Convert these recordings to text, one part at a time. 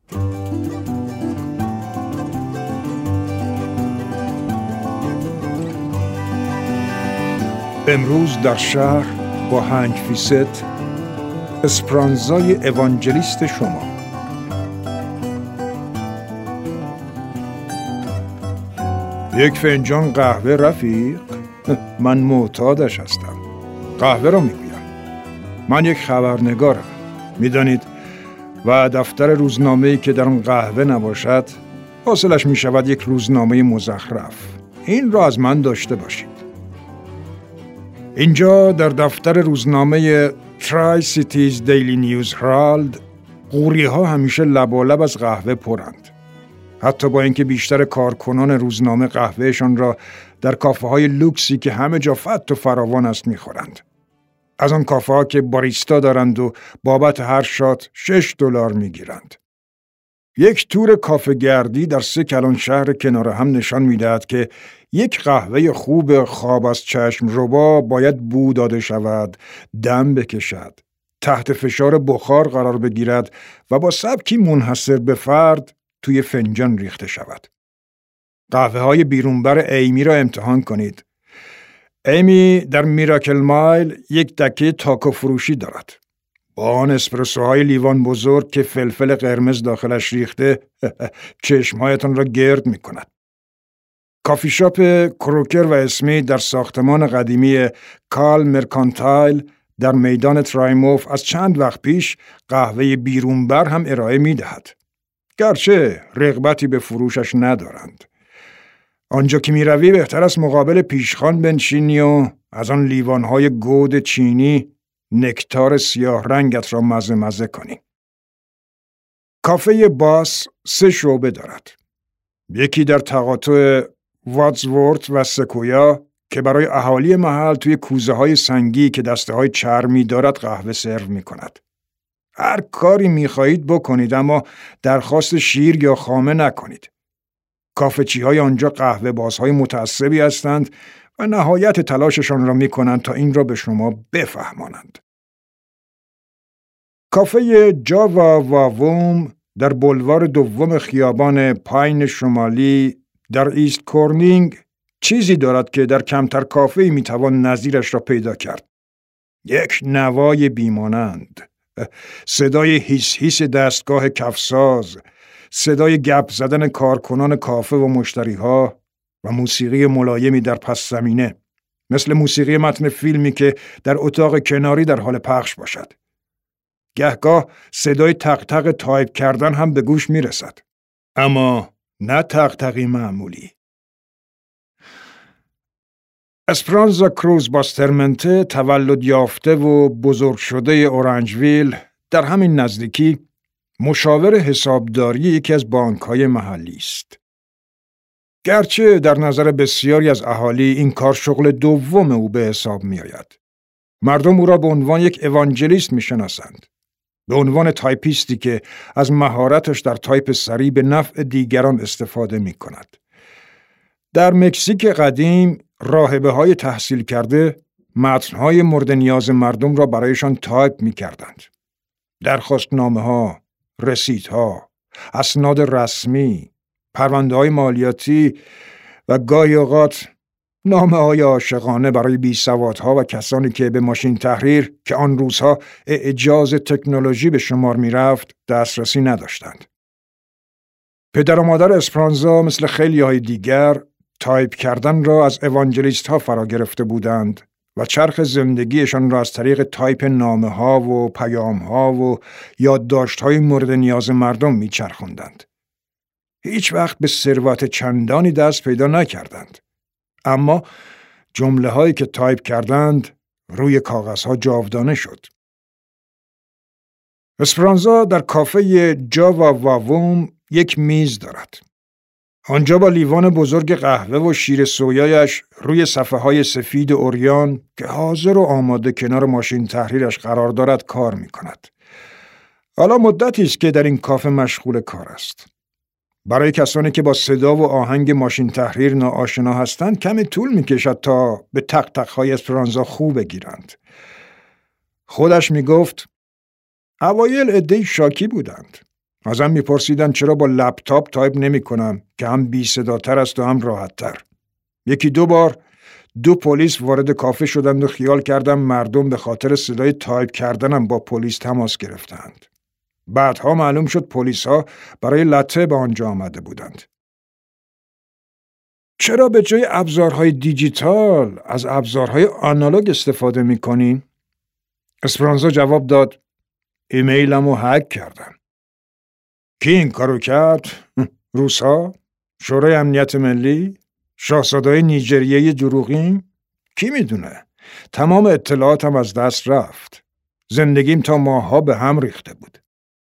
امروز در شهر با 5% اسپرانزای اوانجلیست شما. یک فنجان قهوه رفیق؟ من معتادش هستم. قهوه را میگویم. من یک خبرنگارم. میدانید و دفتر روزنامه‌ای که در آن قهوه نباشد حاصلش میشود یک روزنامه مزخرف. این را از من داشته باشید. اینجا در دفتر روزنامه ترای سیتیز دیلی نیوز هرالد قوری ها همیشه لبالب از قهوه پرند. حتی با اینکه بیشتر کارکنان روزنامه قهوهشان را در کافه های لوکسی که همه جا فت و فراوان است میخورند. از آن کافه ها که باریستا دارند و بابت هر شات $6 میگیرند. یک تور کافه گردی در 3 کلان شهر کنار هم نشان میدهد که یک قهوه خوب خواب از چشم ربا باید بو داده شود، دم بکشد، تحت فشار بخار قرار بگیرد و با سبکی منحصر به فرد توی فنجان ریخته شود. قهوه های بیرونبر ایمی را امتحان کنید. ایمی در میراکل مایل یک دکه تاکو فروشی دارد. با آن اسپرسوهای لیوان بزرگ که فلفل قرمز داخلش ریخته چشمهایتان را گرد می کند. کافی شاپ کروکر و اسمی در ساختمان قدیمی کال مرکانتایل در میدان ترایموف از چند وقت پیش قهوه بیرونبر هم ارائه می دهد. گرچه رغبتی به فروشش ندارند. آنجا که می روی بهتر است مقابل پیشخوان بنشینی و از آن لیوانهای گود چینی نکتار سیاه رنگت را مزه کنی. کافه باس 3 شعبه دارد. یکی در تقاطع واتزورت و سکویا که برای اهالی محل توی کوزه های سنگی که دسته های چرمی دارد قهوه سرو می کند. هر کاری می خواهید بکنید اما درخواست شیر یا خامه نکنید. کافه چی های آنجا قهوه بازهای متعصبی هستند و نهایت تلاششان را می کنند تا این را به شما بفهمانند. کافه جاوا واووم در بلوار دوم خیابان پاین شمالی در ایست کورنینگ چیزی دارد که در کمتر کافه‌ای میتوان نظیرش را پیدا کرد. یک نوای بیمانند، صدای هیس هیس دستگاه کفساز، صدای گپ زدن کارکنان کافه و مشتریها و موسیقی ملایمی در پس زمینه، مثل موسیقی متن فیلمی که در اتاق کناری در حال پخش باشد. گهگاه صدای تق تق تایپ کردن هم به گوش می رسد. اما نه تق تقی معمولی. اسپرانزا کروز باسترمنته تولد یافته و بزرگ شده اورنجویل در همین نزدیکی مشاور حسابداری یکی از بانک‌های محلی است. گرچه در نظر بسیاری از اهالی این کار شغل دوم او به حساب می آید. مردم او را به عنوان یک اوانجلیست می شناسند. به عنوان تایپیستی که از مهارتش در تایپ سریع به نفع دیگران استفاده می کند. در مکزیک قدیم راهبه‌های تحصیل کرده متن‌های مورد نیاز مردم را برایشان تایپ می کردند. درخواستنامه‌ها، رسیدها، اسناد رسمی، پرونده‌های مالیاتی و گاهی اوقات نامه‌های عاشقانه برای بیسوادها و کسانی که به ماشین تحریر که آن روزها اعجاز تکنولوژی به شمار می‌رفت دسترسی نداشتند. پدر و مادر اسپرانزا مثل خیلی‌های دیگر تایپ کردن را از اوانجلیست‌ها فرا گرفته بودند و چرخ زندگیشان را از طریق تایپ نامه‌ها و پیام‌ها و یادداشت‌های مورد نیاز مردم می‌چرخاندند. هیچ وقت به ثروت چندانی دست پیدا نکردند. اما جمله‌هایی که تایپ کردند روی کاغذها جاودانه شد. اسپرانزا در کافه جاوا واووم یک میز دارد. آنجا با لیوان بزرگ قهوه و شیر سویایش روی صفحه‌های سفید اوریان که حاضر و آماده کنار ماشین تحریرش قرار دارد کار می‌کند. حالا مدتی است که در این کافه مشغول کار است. برای کسانی که با صدا و آهنگ ماشین تحریر ناآشنا هستند کمی طول می‌کشد تا به تق تق‌های اسپرانزا خو بگیرند. خودش می‌گفت اوایل عده‌ای شاکی بودند. ازم میپرسیدن چرا با لپتاپ تایپ نمی کنم که هم بی صداتر است و هم راحت تر. یکی دو بار 2 پلیس وارد کافه شدند و خیال کردم مردم به خاطر صدای تایپ کردنم با پلیس تماس گرفتند. بعدها معلوم شد پلیس‌ها برای لته به آنجا آمده بودند. چرا به جای ابزارهای دیجیتال از ابزارهای آنالوگ استفاده می‌کنی؟ اسپرانزا جواب داد: ایمیلمو هک کردن. کی این کارو کرد؟ روس‌ها؟ شورای امنیت ملی؟ شاهزاده‌های نیجریه دروغین؟ کی میدونه؟ تمام اطلاعاتم از دست رفت. زندگیم تا ماه‌ها به هم ریخته بود.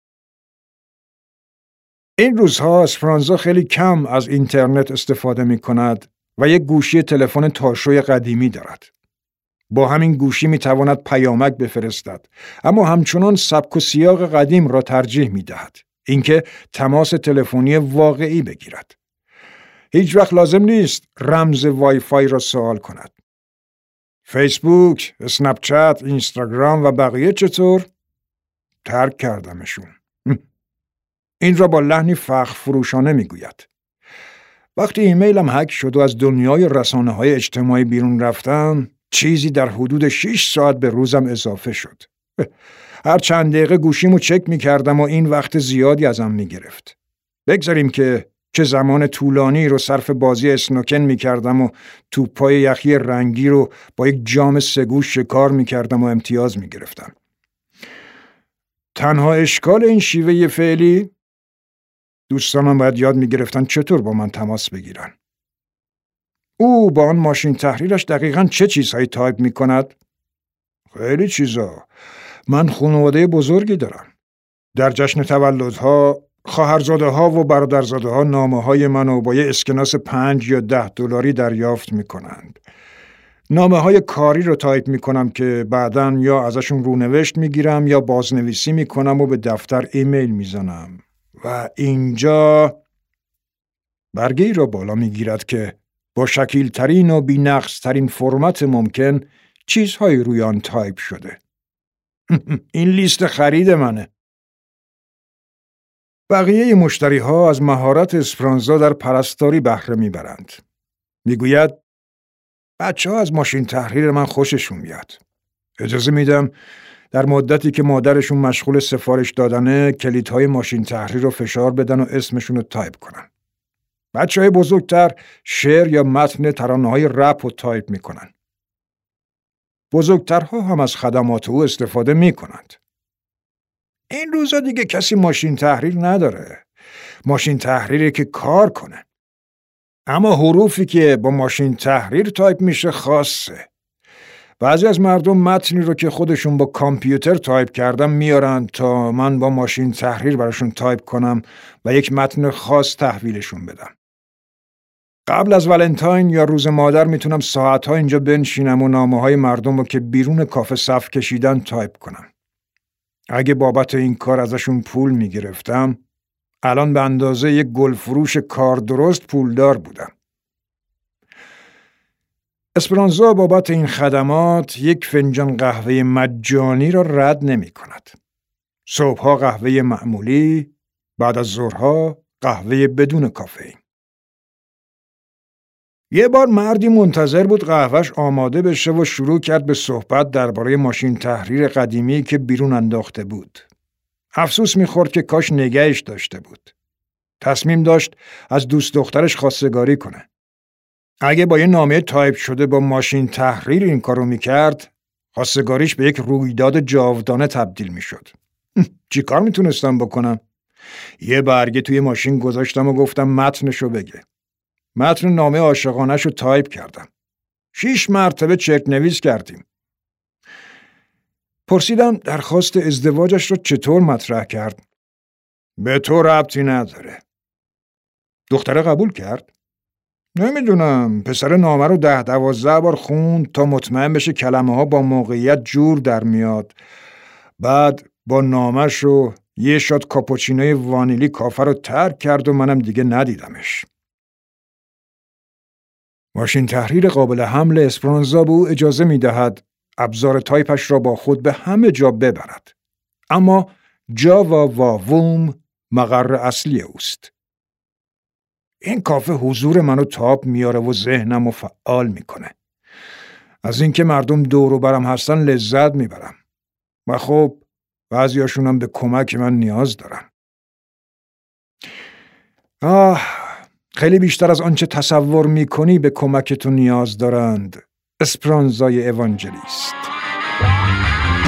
این روزها اسپرانزا خیلی کم از اینترنت استفاده می کند و یک گوشی تلفن تاشوی قدیمی دارد. با همین گوشی می تواند پیامک بفرستد، اما همچنان سبک و سیاق قدیم را ترجیح می دهد. اینکه تماس تلفنی واقعی بگیرد. هیچ وقت لازم نیست رمز وای فای را سوال کند. فیسبوک، اسنپ چت، اینستاگرام و بقیه چطور؟ ترک کردمشون. این را با لحنی فخر فروشانه میگوید. وقتی ایمیلم هک شد و از دنیای رسانه‌های اجتماعی بیرون رفتم، چیزی در حدود 6 ساعت به روزم اضافه شد. هر چند دقیقه گوشیمو چک میکردم و این وقت زیادی ازم میگرفت. بگذاریم که چه زمان طولانی رو صرف بازی اسنوکن میکردم و توپای یخی رنگی رو با یک جام سگو شکار میکردم و امتیاز میگرفتم. تنها اشکال این شیوه فعلی، دوستانم باید یاد میگرفتن چطور با من تماس بگیرن. او با آن ماشین تحریرش دقیقاً چه چیزهایی تایپ میکند؟ خیلی چیزا. من خانواده بزرگی دارم. در جشن تولدها خواهرزاده‌ها و برادرزاده‌ها نامه‌های منو با یه اسکناس 5 یا 10 دلاری دریافت میکنند. نامه‌های کاری رو تایپ میکنم که بعداً یا ازشون رونوشت میگیرم یا بازنویسی میکنم و به دفتر ایمیل میزنم. و اینجا برگه‌ای را بالا میگیرد که با شکیل‌ترین و بی‌نقص‌ترین فرمت ممکن چیزهایی روی آن تایپ شده. این لیست خرید منه. بقیه مشتری‌ها از مهارت اسپرانزا در پرستاری بهره میبرند. میگوید بچه‌ها از ماشین تحریر من خوششون میاد. اجازه میدم در مدتی که مادرشون مشغول سفارش دادنه کلیدهای ماشین تحریر رو فشار بدن و اسمشون رو تایپ کنن. بچه‌های بزرگتر شعر یا متن ترانه‌های رپ رو تایپ میکنن. بزرگترها هم از خدمات او استفاده میکنند. این روزا دیگه کسی ماشین تحریر نداره. ماشین تحریری که کار کنه. اما حروفی که با ماشین تحریر تایپ میشه خاصه. بعضی از مردم متنی رو که خودشون با کامپیوتر تایپ کردن میارن تا من با ماشین تحریر براشون تایپ کنم و یک متن خاص تحویلشون بدم. قبل از ولنتاین یا روز مادر میتونم ساعتها اینجا بنشینم و نامه‌های مردم رو که بیرون کافه صف کشیدن تایپ کنم. اگه بابت این کار ازشون پول میگرفتم، الان به اندازه یک گلفروش کار درست پولدار بودم. اسپرانزا بابت این خدمات یک فنجان قهوه مجانی را رد نمی کند. صبحها قهوه معمولی، بعد از ظهرها قهوه بدون کافئین. یه بار مردی منتظر بود قهوهش آماده بشه و شروع کرد به صحبت درباره ماشین تحریر قدیمی که بیرون انداخته بود. افسوس می‌خورد که کاش نگهش داشته بود. تصمیم داشت از دوست دخترش خواستگاری کنه. اگه با یه نامه تایپ شده با ماشین تحریر این کارو میکرد، خواستگاریش به یک رویداد جاودانه تبدیل میشد. چی کار میتونستم بکنم؟ یه برگه توی ماشین گذاشتم و گفتم متنشو بگه. متن نامه عاشقانه‌شو تایپ کردم. 6 مرتبه چرت نویس کردیم. پرسیدم درخواست ازدواجش رو چطور مطرح کرد؟ به تو ربطی نداره. دختره قبول کرد؟ نمیدونم. پسر نامه رو 10-12 بار خوند تا مطمئن بشه کلمه ها با موقعیت جور در میاد. بعد با نامش رو یه شات کاپوچینوی وانیلی کافه رو ترک کرد و منم دیگه ندیدمش. ماشین تحریر قابل حمل اسپرانزا به او اجازه میدهد ابزار تایپش را با خود به همه جا ببرد. اما جاوا و ووم مقر اصلی اوست. این کافه حضور منو تاب میاره و ذهنمو فعال میکنه. از اینکه مردم دور و برم هستن لذت میبرم. و خب بعضیاشونم به کمک من نیاز دارن. خیلی بیشتر از آنچه تصور میکنی به کمکتون نیاز دارند. اسپرانزای اوانجلیست.